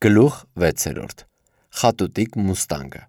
Գլուխ 6. Խատուտիկ մուստանգը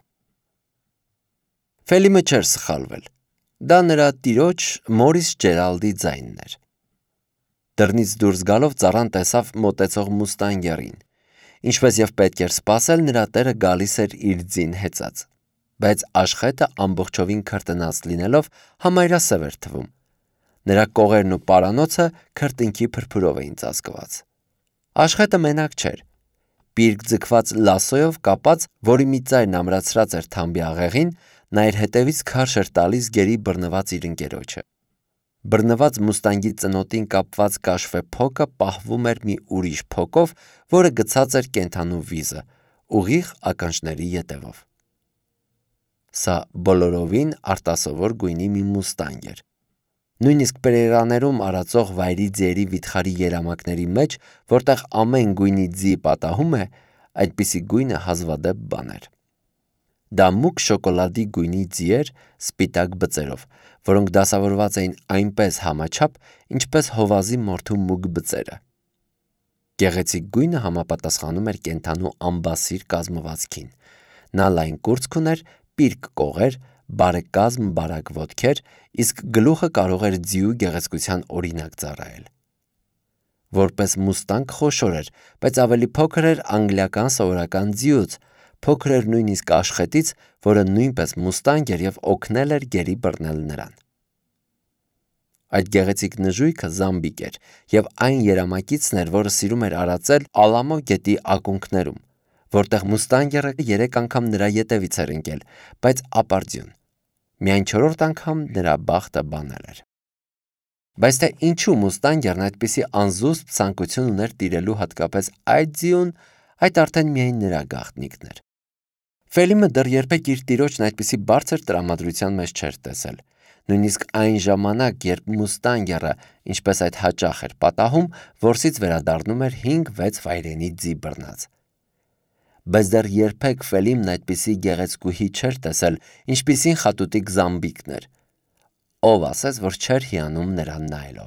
Ֆելիմը չէր սխալվել, դա նրա տիրոջ Մորիս Ջերալդի ձայնն էր։ Դռնից դուրս գալով ծառան տեսավ մոտեցող մուստանգերին, ինչպես և պետք էր սպասել, նրա տերը գալիս էր իր ձին հեծած, բայց աշխետը ամբողջովին քրտնած լինելով համայրասև էր թվում, նրա կողերն ու պարանոցը քրտինքի փրփուրով էին ծածկված։ Աշխետը մենակ չէր, պիրկ ձգված լասոյով կապած, որի մի ծայրն ամրացրած էր թամբի աղեղին, նա իր հետևից քարշ էր տալիս գերի բռնված իր ընկերոջը։ Բռնված մուստանգի ծնոտին կապված կաշվե փոկը պահվում էր մի ուրիշ փոկով, որը գցած էր կենդանու վիզը, ուղիղ ականջների ետևով։ Սա բոլորովին արտասովոր գույնի մի մուստանգ էր։ Նույնիսկ պերերաներում արածող վայրի ձիերի վիթխարի երամակների մեջ, որտեղ ամեն գույնի ձի պատահում է, այդպիսի գույնը հազվադեպ բան էր։ Դա մուգ շոկոլադի գույնի ձի էր սպիտակ բծերով, որոնք դասավորված էին այնպես համաչափ, ինչպես հովազի մորթու մուգ բծերը։ Գեղեցիկ գույնը համապատասխանում էր կենդանու ամբասիր կազմվածքին։ Նա լայն կուրծք ուներ, պիրկ կողեր, բարեկազմ բարակ ոտքեր, իսկ գլուխը կարող էր ձիու գեղեցկության օրինակ ծառայել։ Որպես մուստանգ խոշոր էր, բայց ավելի փոքր էր անգլիական սովորական ձիուց, փոքր էր նույնիսկ աշխետից, որը նույնպես մուստանգ էր և օգնել էր գերի բռնել նրան։ Այդ գեղեցիկ նժույգը զամբիկ էր և այն երամակիցն էր, որը սիրում էր արածել Ալամո գետի ակունքներում, որտեղ մուստանգերը 3 անգամ նրա ետևից էր ընկել, բայց ապարդյուն։ Միայն 4-րդ անգամ նրա բախտը բանել էր։ Բայց թե ինչու մուստանգերն այդպիսի անզուսպ ցանկություն ուներ տիրելու հատկապես այդ ձիուն, այդ արդեն միայն նրա գաղտնիքն էր։ Ֆելիմը դեռ երբեք իր տիրոջն այդպիսի բարձր տրամադրության մեջ չէր տեսել։ Նույնիսկ այն ժամանակ, երբ մուստանգերը, ինչպես այդ հաճախ էր պատահում, որսից վերադառնում էր 5-6 վայրենի ձի բռնած։ Բայց դեռ երբեք Ֆելիմն այդպիսի գեղեցկուհի չէր տեսել, ինչպիսին խատուտիկ զամբիկն էր։ Ով ասեց, որ չէր հիանում նրան նայելով։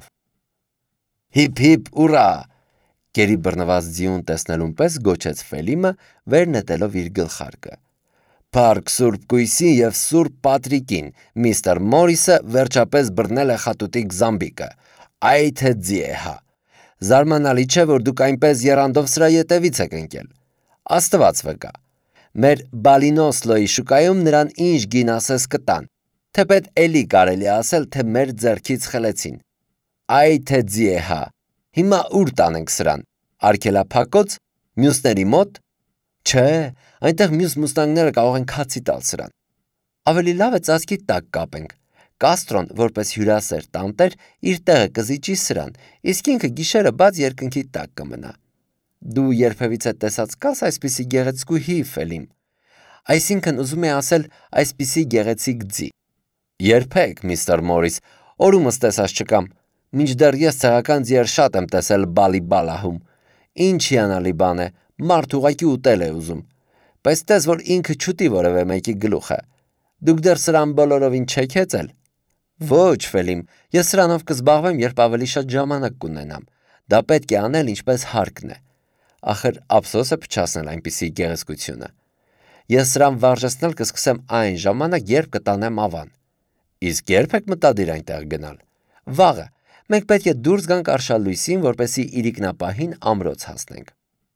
Հիփ հիփ ուրա, գերի բռնված ձիուն տեսնելուն պես գոչեց Ֆելիմը, վեր նետելով իր գլխարկը։ Փառք Սուրբ Կույսին և Սուրբ Պատրիկին, միստր Մորիսը վերջապես բռնել է խատուտիկ զամբիկը։ Այ թե ձի է հա։ Զարմանալի չէ, որ դուք այնպես եռանդով սրա ետևից եք ընկել։ Աստված վկա։ Մեր Բալինոսլոյի շուկայում նրան ինչ գին ասես կտան, թեպետ էլի կարելի ասել, թե մեր ձեռքից խլեցին։ Այ թե ձի է հա։ Հիմա ուր տանենք սրան։ Արգելափակոց, մյուսների մոտ։ Չէ, այնտեղ մյուս մուստանգները կարող են քացի տալ սրան։ Ավելի լավ է ծածկի տակ կապենք։ Կաստրոն, որպես հյուրասեր տանտեր, իր տեղը կզիջի սրան, իսկ ինքը գիշերը բաց երկնքի տակ կմնա։ Դու երբևիցե տեսած կաս այսպիսի գեղեցկուհի, Ֆելիմ։ Այսինքն ուզում եմ ասել այսպիսի գեղեցիկ ձի։ Երբեք, միստր Մորիս, օրումս տեսած չկամ, մինչդեռ ես ցեղական ձիեր շատ եմ տեսել Բալիբալահում։ Ինչ հիանալի բան է, մարդ ուղղակի ուտել է ուզում։ Բայց տես, որ ինքը չուտի որևէ մեկի գլուխը։ Դուք դեռ սրան բոլորովին չեք հեծել։ Ոչ, Ֆելիմ, ես սրանով կզբաղվեմ, երբ ավելի շատ ժամանակ կունենամ։ Դա պետք է անել ինչպես հարկն է։ Ախր ափսոս է փչացնել այնպիսի գեղեցկությունը։ Ես սրան վարժեցնել կսկսեմ այն ժամանակ, երբ կտանեմ ավան։ Իսկ երբ եք մտադիր այնտեղ գնալ։ Վաղը։ Մենք պետք է դուրս գանք արշալույսին, որպեսզի իրիկնապահին ամրոց հասնենք։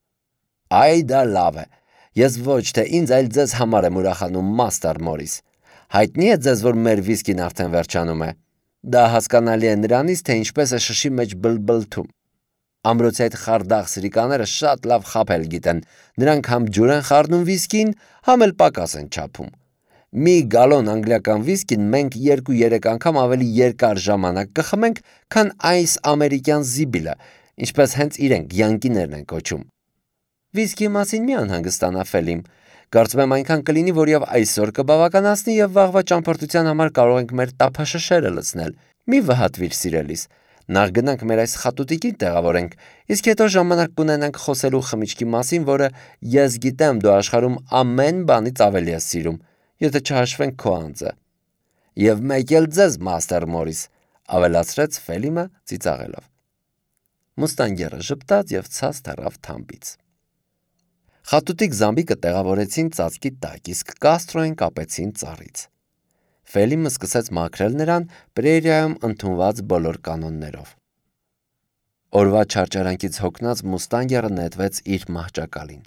Այ դա լավ է։ Ես ոչ թե ինձ, այլ ձեզ համար եմ ուրախանում, մաստեր Մորիս։ Հայտնի է ձեզ, որ մեր վիսկին արդեն վերջանում է։ Դա հասկանալի է նրանից, թե ինչպես է շշի մեջ բլբլթում։ Ամրոցի այդ խարդախ սրիկաները շատ լավ խաբել գիտեն, նրանք համ ջուր են խառնում վիսկին, համ էլ պակաս են չափում։ Մի գալոն անգլիական վիսկին մենք 2-3 անգամ ավելի երկար ժամանակ կխմենք, քան այս ամերիկյան զիբիլը, ինչպես հենց իրենք յանկիներն են կոչում։ Վիսկի մասին մի անհանգստանա, Ֆելիմ։ Կարծում եմ այնքան կլինի, որ եւ այսօր կբավականացնի եւ վաղվա ճամփորդության համար կարող ենք մեր տափաշշերը լցնել։ Մի վհատվիր, սիրելիս։ Նախ գնանք մեր այս խատուտիկին տեղավորենք, իսկ հետո ժամանակ կունենանք խոսելու խմիչքի մասին, որը ես գիտեմ դու աշխարհում ամեն բանից ավելի ես սիրում, եթե չհաշվենք քո անձը։ Եվ մեկ էլ ձեզ, մաստեր Մորիս, ավելացրեց Ֆելիմը ծիծաղելով։ Մուստանգերը ժպտաց եւ ցած թռավ թամբից։ Խատուտիկ զամբիկը տեղավորեցին ծածկի տակ, իսկ Կաստրոին կապեցին ծառից։ Ֆելիմը սկսեց մաքրել նրան պրերիայում ընդունված բոլոր կանոններով։ Օրվա չարչարանքից հոգնած մուստանգերը նետվեց իր մահճակալին։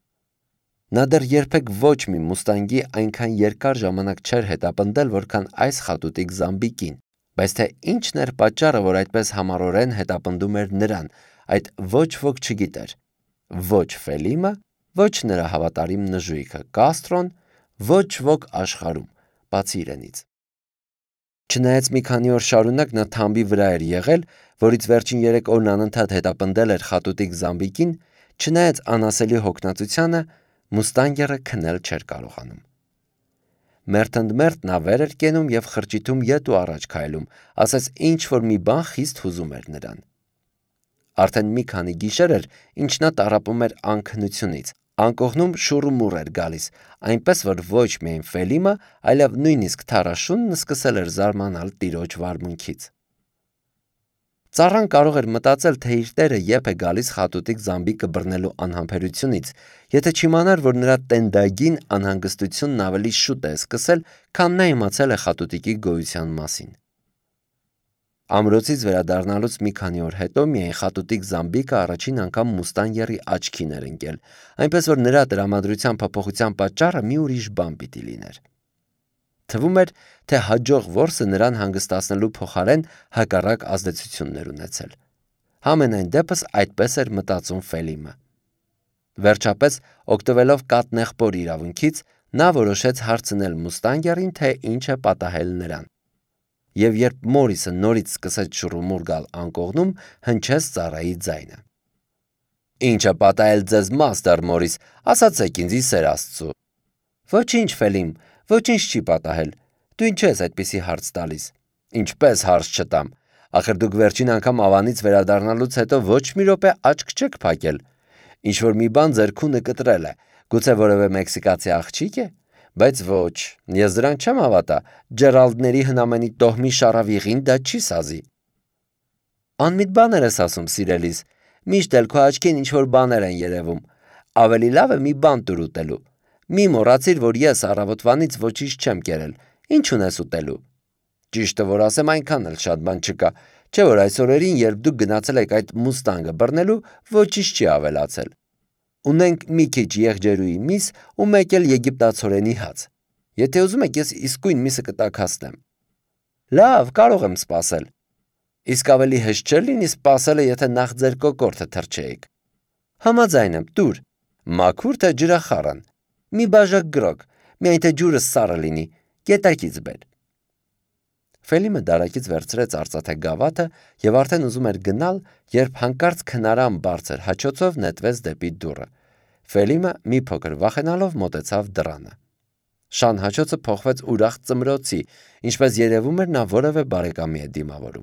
Նա դեռ երբեք ոչ մի մուստանգի այնքան երկար ժամանակ չէր հետապնդել, որքան այս խատուտիկ զամբիկին, բայց թե ինչն էր պատճառը, որ այդպես համառորեն հետապնդում էր նրան, այդ ոչ ոք չգիտեր։ Ոչ Ֆելիմը, ոչ նրա հավատարիմ նժույգը Կաստրոն, ոչ ոք աշխարհում, բացի իրենից։ Չնայած մի քանի օր շարունակ նա թամբի վրա էր եղել, որից վերջին 3 օրն անընդհատ հետապնդել էր խատուտիկ զամբիկին, չնայած անասելի հոգնածությանը, մուստանգերը քնել չէր կարողանում։ Մերթընդմերթ նա վեր էր կենում եւ խրճիթում ետ ու առաջ քայլում, ասես ինչ-որ մի բան խիստ հուզում էր նրան։ Արդեն մի քանի գիշեր էր, ինչ նա տառապում էր անքնությունից, անկողնում շուռումուռ էր գալիս, այնպես որ ոչ միայն Ֆելիմը, այլև նույնիսկ Թարաշունն սկսել էր զարմանալ տիրոջ վարմունքից։ Ծառան կարող էր մտածել, թե իր տերը երբ է գալիս խատուտիկ զամբիկը բռնելու անհամբերությունից, եթե չիմանար, որ նրա տենդագին անհանգստությունն ավելի շուտ է սկսել, քան նա իմացել է խատուտիկի գոյության մասին։ Ամրոցից վերադառնալուց մի քանի օր հետո միայն խատուտիկ զամբիկը առաջին անգամ մուստանգերի աչքին էր ընկել, այնպես որ նրա տրամադրության փոփոխության պատճառը մի ուրիշ բան պիտի լիներ։ Թվում էր, թե հաջող որսը նրան հանգստացնելու փոխարեն հակառակ ազդեցություններ ունեցել։ Համենայն դեպս այդպես էր մտածում Ֆելիմը։ Վերջապես, օգտվելով կաթնեղբոր իրավունքից, նա որոշեց հարցնել մուստանգերին, թե ինչ է պատահել նրան։ Եվ երբ Մորիսը նորից սկսեց շուռումուռ գալ անկողնում, հնչեց ծառայի ձայնը։ Ինչ է պատահել ձեզ, մաստեր Մորիս, ասացեք ինձ ի սեր Աստծու։ Ոչինչ, Ֆելիմ, ոչինչ չի պատահել։ Դու ինչ ես այդպիսի հարց տալիս։ Ինչպես հարց չտամ։ Ախր դուք վերջին անգամ ավանից վերադառնալուց հետո ոչ մի րոպե աչք չեք փակել։ Ինչ որ մի բան ձեր քունը կտրել է։ Գուցե որևէ մեքսիկացի աղջիկ է։ Բայց ոչ, ես դրան չեմ հավատա, Ջերալդների հնամենի տոհմի շարավիղին դա չի սազի։ Անմիտ բաներ ես ասում, սիրելիս, միշտ էլ քո աչքին ինչ-որ բաներ են երևում, ավելի լավ է մի բան տուր ուտելու, մի մոռացիր, որ ես առավոտվանից ոչինչ չեմ կերել, ինչ ունես ուտելու։ Ճիշտը որ ասեմ, այնքան էլ շատ բան չկա, չէ որ այս օրերին, երբ դուք գնացել եք այդ մուստանգը բռնելու, ոչինչ չի ավելացել։ Ունենք մի քիչ եղջերուի միս ու մեկ էլ եգիպտացորենի հաց։ Եթե ուզում եք, ես իսկույն միսը կտաքացնեմ։ Լավ, կարող եմ սպասել։ Իսկ ավելի հեշտ չէ լինի սպասելը, եթե նախ ձեր կոկորդը թրջեիք։ Համաձայն եմ, տուր։ Մաքուր թե ջրախառն։ Մի բաժակ գրոկ, միայն թե ջուրը սառը լինի, գետակից բեր։ Ֆելիմը դարակից վերցրեց արծաթե գավաթը եւ արդեն ուզում էր գնալ, երբ հանկարծ քնարան բարձր հաչոցով նետվեց դեպի դուռը։ Ֆելիմը մի փոքր վախենալով մոտեցավ դռանը։ Շան հաչոցը փոխվեց ուրախ ծմրոցի, ինչպես երևում էր նա որևէ բարեկամի է դիմավորում։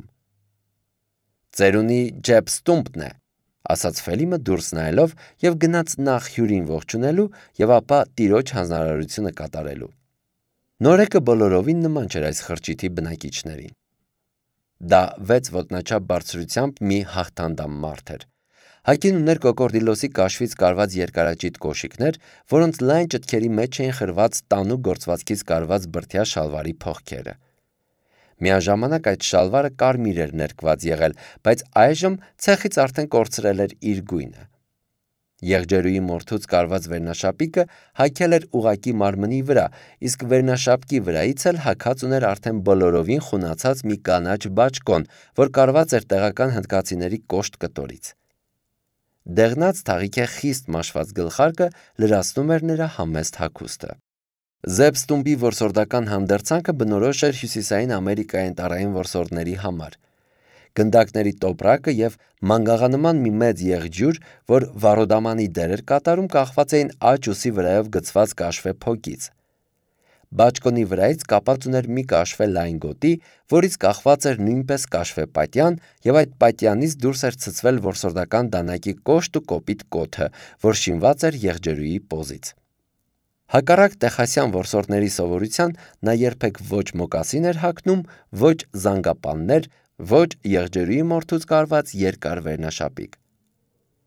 Ծերունի Ջեփ Ստումպն է, ասաց Ֆելիմը դուրս նայելով եւ գնաց նախ հյուրին ողջունելու եւ ապա տիրոջ հանձնարարությունը կատարելու։ Նորեկը բոլորովին նման չէր այս խրճիթի բնակիչներին։ Դա 6 ոտնաչափ բարձրությամբ մի հաղթանդամ մարդ էր։ Հագին ուներ կոկորդիլոսի կաշվից կարված երկարաճիտ կոշիկներ, որոնց լայն ճտքերի մեջ էին խրված տանու գործվածքից կարված բրդյա շալվարի փողքերը։ Միաժամանակ այդ շալվարը կարմիր էր ներկված եղել, բայց այժմ ցեխից արդեն կորցրել էր իր գույնը։ Եղջերուի մորթուց կարված վերնաշապիկը հագել էր ուղակի մարմնի վրա, իսկ վերնաշապկի վրայից էլ հագած ուներ արդեն բոլորովին խունացած մի կանաչ բաճկոն, որ կարված էր տեղական հնդկացիների կոշտ կտորից։ Դեղնած թաղիքե խիստ մաշված գլխարկը լրացնում էր նրա համեստ հագուստը։ Զեփ Ստումպի որսորդական հանդերձանքը բնորոշ էր Հյուսիսային Ամերիկայի ընտարային որսորդների համար։ Գնդակների տոպրակը եւ մանգաղանման մի մեծ եղջյուր, որ վարոդամանի դեր էր կատարում, կախված էին աջ ուսի վրայով գցված կաշվե փոկից։ Բաճկոնի վրայից կապած ուներ մի կաշվե լայն գոտի, որից կախված էր նույնպես կաշվե պատյան, եւ այդ պատյանից դուրս էր ցցվել որսորդական դանակի կոշտ ու կոպիտ կոթը, որ շինված էր եղջերուի պոզից։ Հակառակ տեխասյան որսորդների սովորության, նա երբեք ոչ մոկասին էր հագնում, ոչ զանգապաններ, ոչ եղջերուի մորթուց կարված երկար վերնաշապիկ։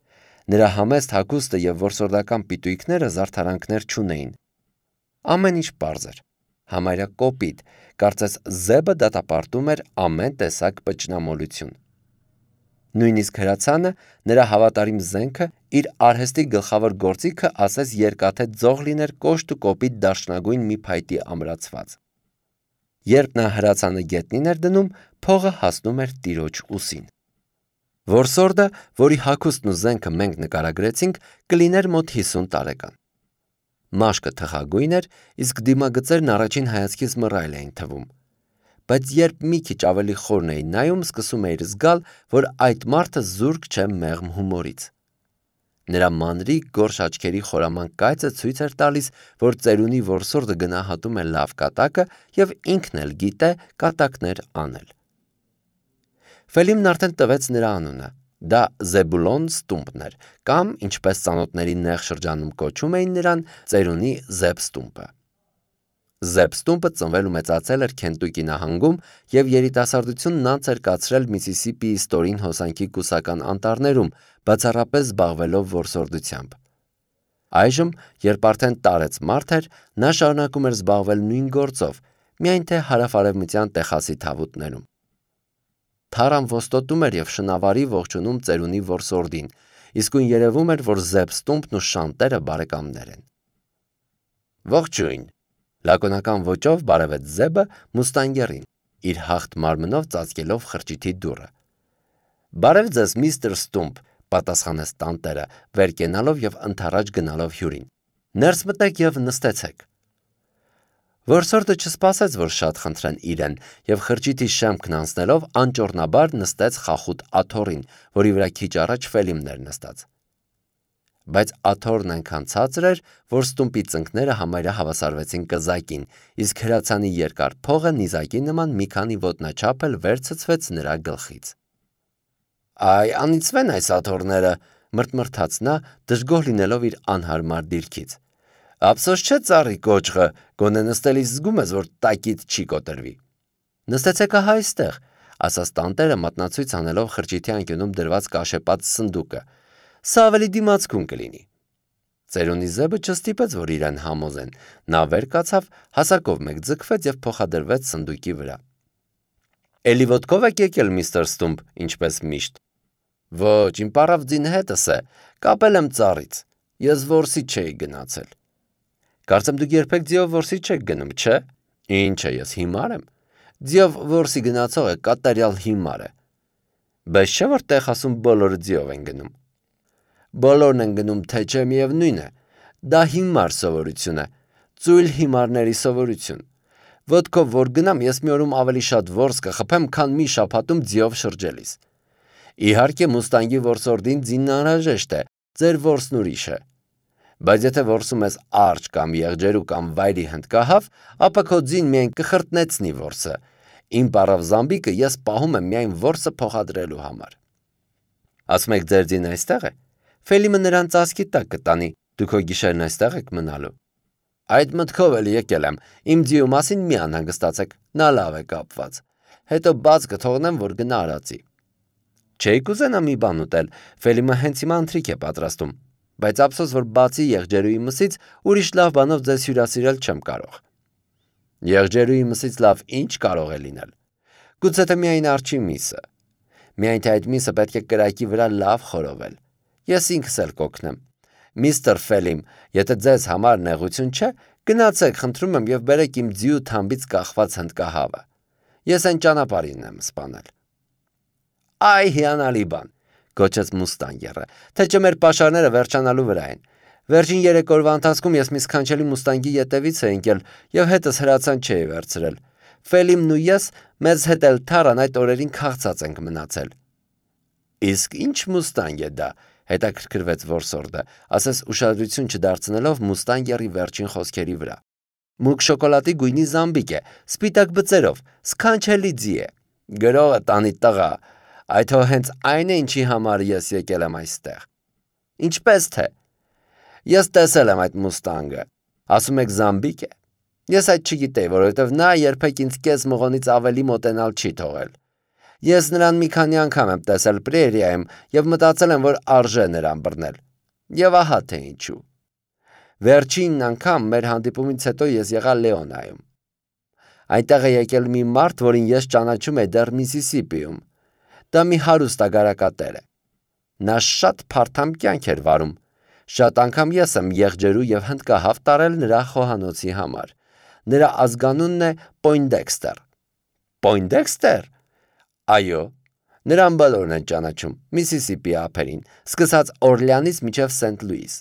Նրա համեստ հագուստը և որսորդական պիտույքները զարդարանքներ չունեին։ Ամեն ինչ պարզ էր, համարյա կոպիտ, կարծես Զեբը դատապարտում էր ամեն տեսակ պճնամոլություն։ Նույնիսկ հրացանը, նրա հավատարիմ զենքը, իր արհեստի գլխավոր գործիքը ասես երկաթե ձող լիներ կոշտ ու կոպիտ դարչնագույն մի փայտի ամրացված։ Երբ նա հրացանը գետնին էր դնում, փողը հասնում էր տիրոջ ուսին։ Որսորդը, որի հագուստն ու զենքը մենք նկարագրեցինք, կլիներ մոտ 50 տարեկան։ Մաշկը թխագույն էր, իսկ դիմագծերն առաջին հայացքից մռայլ էին թվում։ Բայց երբ մի քիչ ավելի խորն էի նայում, սկսում էիր զգալ, որ այդ մարդը զուրկ չէ մեղմ հումորից։ Նրա մանրիկ գորշ աչքերի խորամանկ կայծը ցույց էր տալիս, որ ծերունի որսորդը գնահատում է լավ կատակը և ինքն էլ գիտե կատակներ անել։ Ֆելիմն արդեն տվեց նրա անունը։ Դա Զեբուլոն Ստումպն էր, կամ, ինչպես ծանոթների նեղ շրջանում կոչում էին նրան, ծերունի Զեբ Ստումպը։ Զեբ Ստումպը ծնվել ու մեծացել էր Քենտուկի նահանգում և երիտասարդությունն անց էր կացրել Միսիսիպիի ստորին հոսանքի կուսական անտառներում, բացառապես զբաղվելով որսորդությամբ։ Այժմ, երբ արդեն տարեց մարդ էր, նա շարունակում էր զբաղվել նույն գործով, միայն թե հարավ-արևմտյան Տեխասի թավուտներում։ Թարան ոստոտում էր և շնավարի ողջունում ծերունի որսորդին, իսկույն երևում էր, որ Զեբ Ստումպն ու Շանտերը բարեկամներ են։ Ողջույն, լակոնական ոճով բարևեց Զեբը մուստանգերին, իր հաղթ մարմնով ծածկելով խրճիթի դուռը։ Բարև ձեզ, միստր Ստումպ, պատասխանեց տանտերը, վեր կենալով և ընդառաջ գնալով հյուրին։ Ներս մտեք և նստեցեք։ Որսորդը չսպասեց, որ շատ խնդրեն իրեն, և խրճիթի շեմքն անցնելով անճոռնաբար նստեց խախուտ աթոռին, որի վրա քիչ առաջ Ֆելիմն էր նստած։ Բայց աթոռն այնքան ցածր էր, որ Ստումպի ծնկները համարյա հավասարվեցին կզակին, իսկ հրացանի երկար փողը նիզակի նման մի քանի ոտնաչափ էլ վեր ցցվեց նրա գլխից։ Այ անիծվեն այս աթոռները, մրթմրթաց նա, դժգոհ լինելով իր անհարմար դիրքից։ Ափսոս չէ ծառի կոճղը, գոնե նստելիս զգում ես, որ տակիդ չի կոտրվի։ Նստեցեք ահա այստեղ, ասաց տանտերը մատնացույց անելով խրճիթի անկյունում դրված կաշեպած սնդուկը։ Սա ավելի դիմացկուն կլինի։ Ծերունի Զեբը չստիպեց, որ իրեն համոզեն։ Նա վեր կացավ, հասակով մեկ ձգվեց և փոխադրվեց սնդուկի վրա։ Էլի ոտքով եք եկել, միստր Ստումպ, ինչպես միշտ։ Ոչ, իմ պարավ ձին հետս է, կապել եմ ծառից։ Ես որսի չէի գնացել։ Կարծեմ դուք երբեք ձիով որսի չեք գնում, չէ՞։ Ինչ է, ես հիմար եմ։ Ձիով որսի գնացողը կատարյալ հիմար է։ Բայց չէ՞ որ Տեխասում բոլորը ձիով են գնում։ Բոլորն են գնում, թե չէ, միևնույն է։ Դա հիմար սովորություն է, ծույլ հիմարների սովորություն։ Ոտքով որ գնամ, ես մի օրում ավելի շատ որս կխփեմ, քան մի շաբաթում ձիով շրջելիս։ Իհարկե մուստանգի որսորդին ձինն անհրաժեշտ է, ձեր որսն ուրիշ է։ Բայց եթե որսում ես արջ կամ եղջերու կամ վայրի հնդկահավ, ապա քո ձին միայն կխրտնեցնի որսը։ Իմ պարավ Զամբիկը ես պահում եմ միայն որսը փոխադրելու համար։ Ասում եք ձեր ձին այստեղ է։ Ֆելիմը նրան ծածկի տակ կտանի, դուք հո գիշերն այստեղ եք մնալու։ Այդ մտքով էլ եկել եմ, իմ ձիու մասին մի անհանգստացեք, նա լավ է կապված։ Հետո բաց կթողնեմ, որ գնա արածի։ Չէի կուզենա մի բան ուտել, Ֆելիմը հենց հիմա ընթրիք է պատրաստում, բայց ափսոս, որ բացի եղջերուի մսից ուրիշ լավ բանով ձեզ հյուրասիրել չեմ կարող։ Եղջերուի մսից լավ ինչ կարող է լինել։ Գուցե թե միայն արջի միսը։ Միայն թե այդ միսը պետք է կրակի վրա լավ խորովել։ Ես ինքս էլ կօգնեմ։ Միստր Ֆելիմ, եթե ձեզ համար նեղություն չէ, գնացեք, խնդրում եմ, և բերեք իմ ձիու թամբից կախված հնդկահավը։ Ես այն ճանապարհին եմ սպանել։ Այ հիանալի բան, գոչեց մուստանգերը, թե չէ մեր պաշարները վերջանալու վրա են։ Վերջին 3 օրվա ընթացքում ես մի սքանչելի մուստանգի ետևից էի ընկել և հետս հրացան չէի վերցրել։ Ֆելիմն ու ես մեզ հետ էլ Թարան այդ օրերին քաղցած ենք մնացել։ Իսկ ինչ մուստանգ է դա, հետաքրքրվեց որսորդը, ասես ուշադրություն չդարձնելով մուստանգերի վերջին խոսքերի վրա։ Մուգ շոկոլադի գույնի Զամբիկ է, սպիտակ բծերով, սքանչելի ձի է։ Գրողը տանի տղա, այդ հո հենց այն է, ինչի համար ես եկել եմ այստեղ։ Ինչպես թե։ Ես տեսել եմ այդ մուստանգը։ Ասում եք Զամբիկ է։ Ես այդ չգիտեի, որովհետև նա երբեք ինձ կես մղոնից ավելի մոտենալ չի թողել։ Ես նրան մի քանի անգամ եմ տեսել Պրերիայում եւ մտածել եմ, որ արժե նրան բռնել։ Եվ ահա թե ինչու։ Վերջին անգամ մեր հանդիպումից հետո ես եղա Լեոնայում։ Այնտեղ է եկել մի մարդ, որին ես ճանաչում եմ դեռ Միսիսիպիում։ Դա մի հարուստ ագարակատեր է։ Նա շատ փարթամ կյանք էր վարում։ Շատ անգամ ես եմ եղջերու եւ հնդկահավ տարել նրա խոհանոցի համար։ Նրա ազգանունն է Պոյնդեքստեր։ Պոյնդեքստեր։ Այո, նրան բոլորն են ճանաչում Միսիսիպի ափերին, սկսած Օրլեանից մինչև Սենթ Լուիս։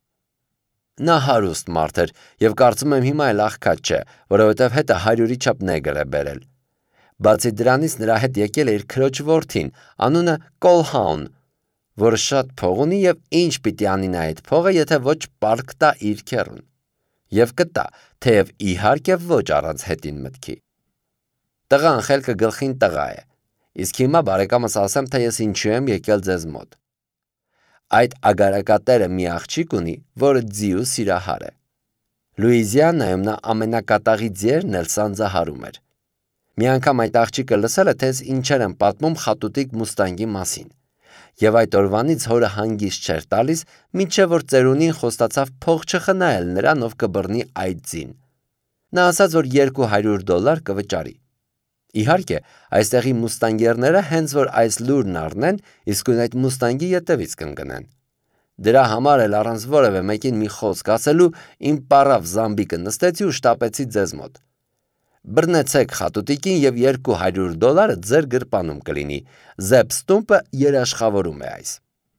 Նա հարուստ մարդ էր եւ կարծում եմ հիմա էլ աղքատ չէ, որովհետեւ հետը 100-ի չափ նեգր է բերել։ Բացի դրանից նրա հետ եկել է իր քրոջ որդին, անունը Կոլհաուն, որը շատ փող ունի եւ ինչ պիտի անի նա այդ փողը, եթե ոչ պարկ տա իր քեռուն։ Եվ կտա, թեև իհարկե ոչ առանց հետին մտքի։ Տղան խելքը գլխին տղա է։ Իսկ հիմա բարեկամս ասեմ, թե ես ինչու եմ եկել ձեզ մոտ։ Այդ ագարակատերը մի աղջիկ ունի, որը ձիու սիրահար է։ Լուիզիանայում նա ամենակատաղի ձիերն էլ սանձահարում էր։ Մի անգամ այդ աղջիկը լսել է, թե ինչեր են պատմում խատուտիկ մուստանգի մասին։ Եվ այդ օրվանից հորը հանգիստ չէր տալիս, մինչև որ ծերունին խոստացավ փող չխնայել նրան, ով կբռնի այդ ձին։ Նա ասաց, որ $200 կվճարի։ Իհարկե, այստեղի մուստանգերները հենց որ այս լուրն առնեն, իսկույն այդ մուստանգի ետևից կընկնեն։ Դրա համար էլ առանց որևէ մեկին մի խոսք ասելու իմ պարավ զամբիկը նստեցի ու շտապեցի ձեզ մոտ։ Բռնեցեք խատուտիկին եւ $200 ձեր գրպանում կլինի։ Զեփ Ստումպը երաշխավորում է այս։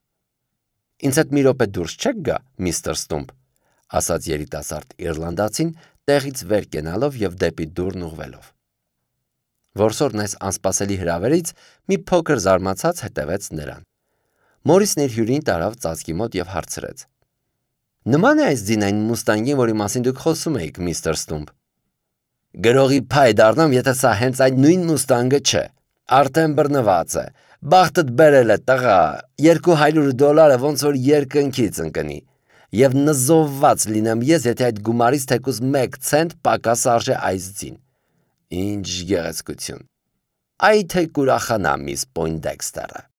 Ինձ հետ մի րոպե դուրս չեք գա, միստր Ստումպ, ասաց երիտասարդ իռլանդացին, տեղից վեր կենալով եւ դեպի դուռն ուղղվելով։ Որսորդն այս անսպասելի հրավերից մի փոքր զարմացած հետևեց նրան։ Մորիսն իր հյուրին տարավ ծածկի մոտ եւ հարցրեց. Նման է այս ձին այն մուստանգին, որի մասին դուք խոսում եք, միստր Ստումպ։ Գրողի փայ դառնամ, եթե սա հենց այդ նույն մուստանգը չէ։ Արդեն բռնված է։ Բախտդ բերել է տղա, $200 ոնց որ երկնքից ընկնի։ Եվ նզովված լինեմ ես, եթե այդ գումարից թեկուզ 1 ցենտ պակաս արժե այս ձին։ Ինչ գեղեցկություն։ Այ թե կուրախանա միս Պոյնդեքստերը։